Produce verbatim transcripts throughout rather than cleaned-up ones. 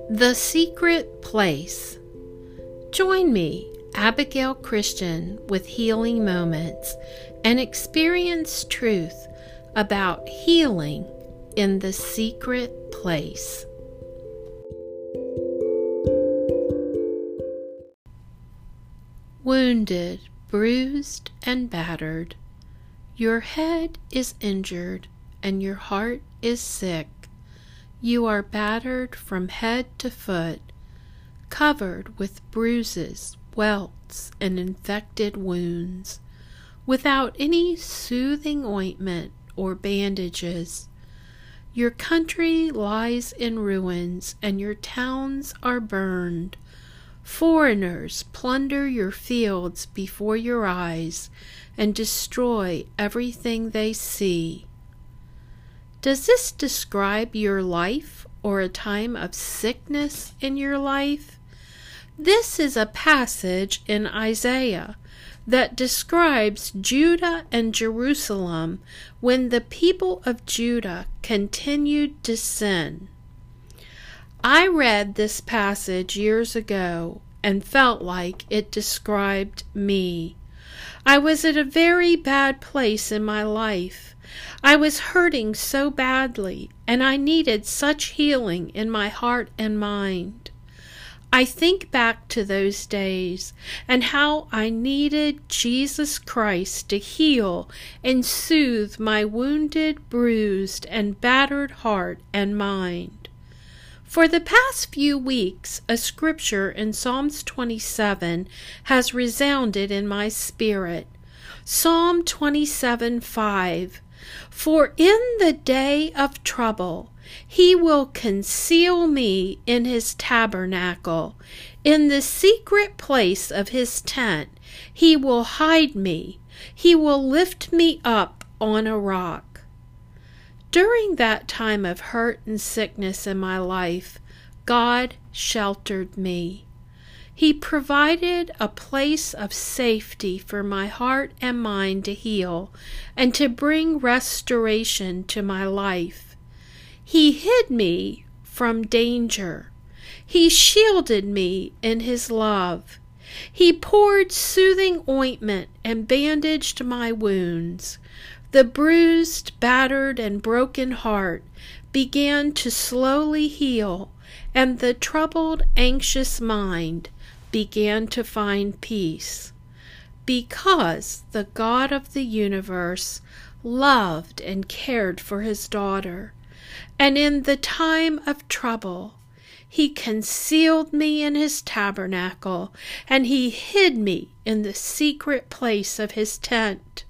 The Secret Place. Join me, Abigail Christian, with Healing Moments, and experience truth about healing in the secret place. Wounded, bruised, and battered, your head is injured and your heart is sick. You are battered from head to foot, covered with bruises, welts, and infected wounds, without any soothing ointment or bandages. Your country lies in ruins, and your towns are burned. Foreigners plunder your fields before your eyes and destroy everything they see. Does this describe your life or a time of sickness in your life? This is a passage in Isaiah that describes Judah and Jerusalem when the people of Judah continued to sin. I read this passage years ago and felt like it described me. I was at a very bad place in my life. I was hurting so badly, and I needed such healing in my heart and mind. I think back to those days and how I needed Jesus Christ to heal and soothe my wounded, bruised, and battered heart and mind. For the past few weeks, a scripture in Psalms twenty-seven has resounded in my spirit. Psalm twenty-seven five. For in the day of trouble he will conceal me in his tabernacle. In the secret place of his tent he will hide me. He will lift me up on a rock. During that time of hurt and sickness in my life, God sheltered me. He provided a place of safety for my heart and mind to heal and to bring restoration to my life. He hid me from danger. He shielded me in his love. He poured soothing ointment and bandaged my wounds. The bruised, battered, and broken heart began to slowly heal, and the troubled, anxious mind began to find peace, because the God of the universe loved and cared for his daughter, and in the time of trouble he concealed me in his tabernacle, and he hid me in the secret place of his tent.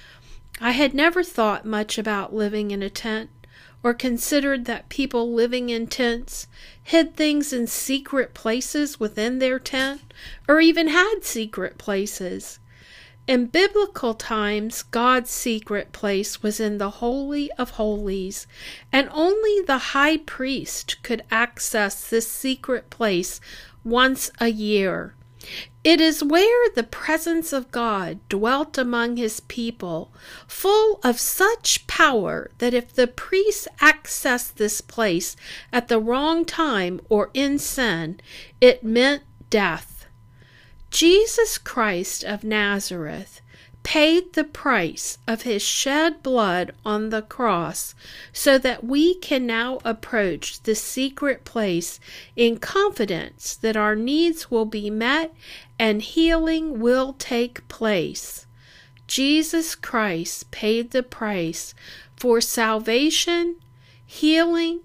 I had never thought much about living in a tent, or considered that people living in tents hid things in secret places within their tent, or even had secret places. In biblical times, God's secret place was in the Holy of Holies, and only the high priest could access this secret place once a year. It is where the presence of God dwelt among his people, full of such power that if the priests accessed this place at the wrong time or in sin, it meant death. Jesus Christ of Nazareth paid the price of his shed blood on the cross so that we can now approach the secret place in confidence that our needs will be met and healing will take place. Jesus Christ paid the price for salvation, healing,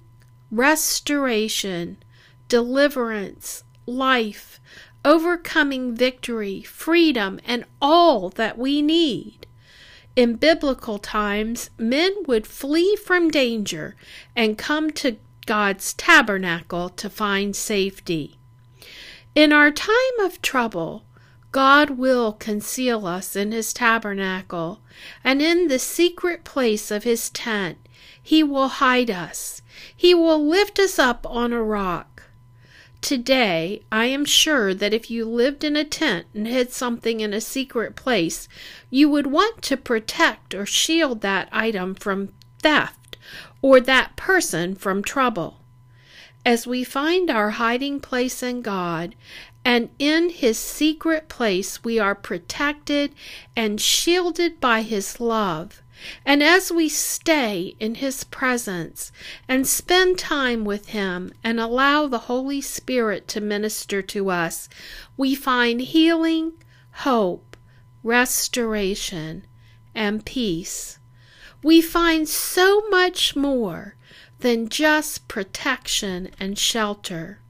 restoration, deliverance, life, overcoming victory, freedom, and all that we need. In biblical times, men would flee from danger and come to God's tabernacle to find safety. In our time of trouble, God will conceal us in his tabernacle, and in the secret place of his tent, he will hide us. He will lift us up on a rock. Today, I am sure that if you lived in a tent and hid something in a secret place, you would want to protect or shield that item from theft or that person from trouble. As we find our hiding place in God, and in His secret place we are protected and shielded by His love, and as we stay in His presence and spend time with Him and allow the Holy Spirit to minister to us, we find healing, hope, restoration, and peace. We find so much more than just protection and shelter.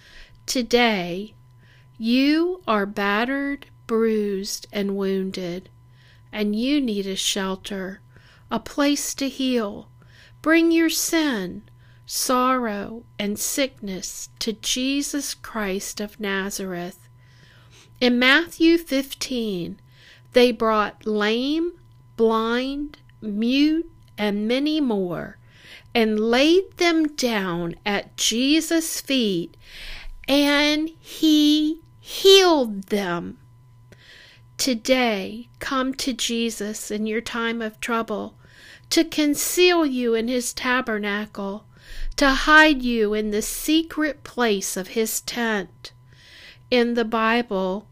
Today, you are battered, bruised, and wounded, and you need a shelter, a place to heal. Bring your sin, sorrow, and sickness to Jesus Christ of Nazareth. In Matthew fifteen, they brought lame, blind, mute, and many more, and laid them down at Jesus' feet, and He healed them. Today, come to Jesus in your time of trouble, to conceal you in His tabernacle, to hide you in the secret place of His tent. In the Bible,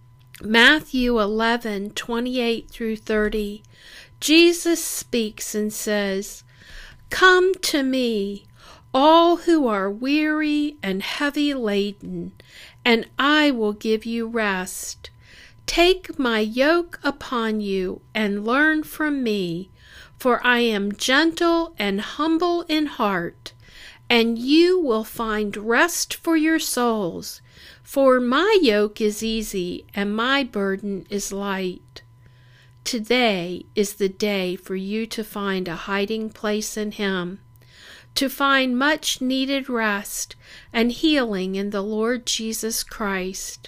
Matthew eleven, twenty-eight through thirty, Jesus speaks and says, "Come to me, all who are weary and heavy laden, and I will give you rest. Take my yoke upon you and learn from me, for I am gentle and humble in heart, and you will find rest for your souls. For my yoke is easy and my burden is light." Today is the day for you to find a hiding place in Him, to find much needed rest and healing in the Lord Jesus Christ.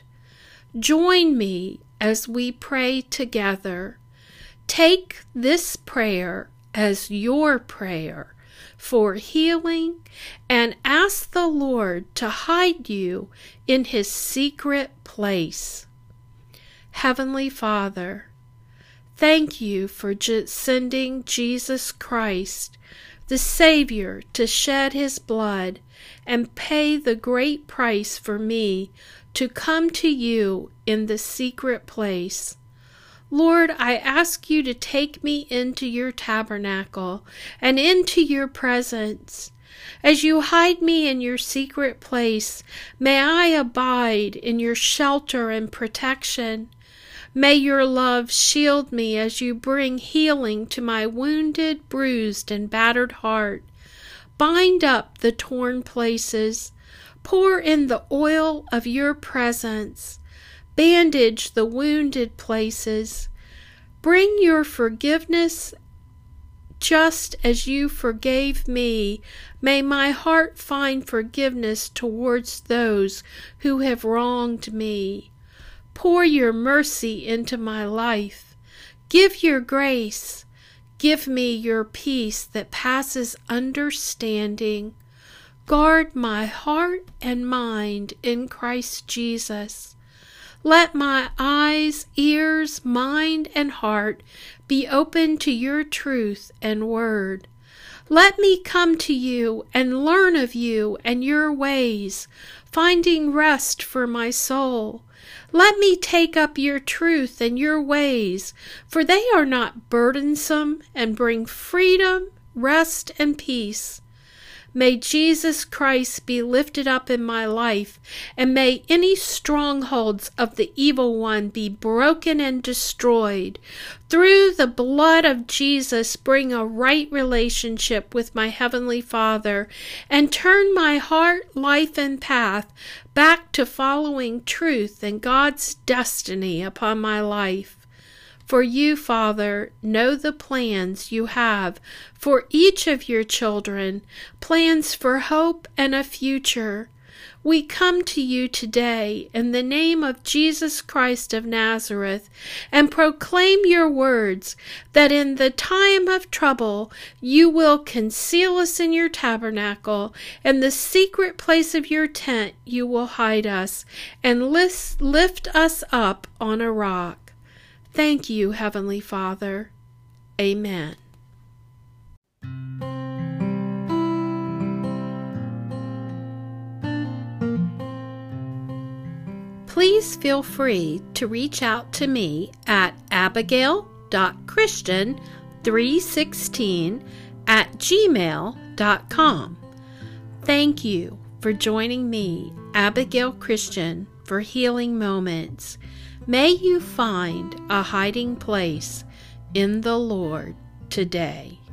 Join me as we pray together. Take this prayer as your prayer for healing and ask the Lord to hide you in His secret place. Heavenly Father, thank you for sending Jesus Christ, the Savior, to shed His blood and pay the great price for me to come to you in the secret place. Lord, I ask you to take me into your tabernacle and into your presence. As you hide me in your secret place, may I abide in your shelter and protection. May your love shield me as you bring healing to my wounded, bruised, and battered heart. Bind up the torn places. Pour in the oil of your presence. Bandage the wounded places. Bring your forgiveness just as you forgave me. May my heart find forgiveness towards those who have wronged me. Pour your mercy into my life. Give your grace. Give me your peace that passes understanding. Guard my heart and mind in Christ Jesus. Let my eyes, ears, mind, and heart be open to your truth and word. Let me come to you and learn of you and your ways, finding rest for my soul. Let me take up your truth and your ways, for they are not burdensome and bring freedom, rest, and peace. May Jesus Christ be lifted up in my life, and may any strongholds of the evil one be broken and destroyed. Through the blood of Jesus, bring a right relationship with my Heavenly Father, and turn my heart, life, and path back to following truth and God's destiny upon my life. For you, Father, know the plans you have for each of your children, plans for hope and a future. We come to you today in the name of Jesus Christ of Nazareth and proclaim your words that in the time of trouble you will conceal us in your tabernacle, and the secret place of your tent you will hide us and lift, lift us up on a rock. Thank you, Heavenly Father. Amen. please feel free to reach out to me at abigail dot christian three sixteen at gmail dot com. Thank you for joining me, Abigail Christian, for Healing Moments. May you find a hiding place in the Lord today.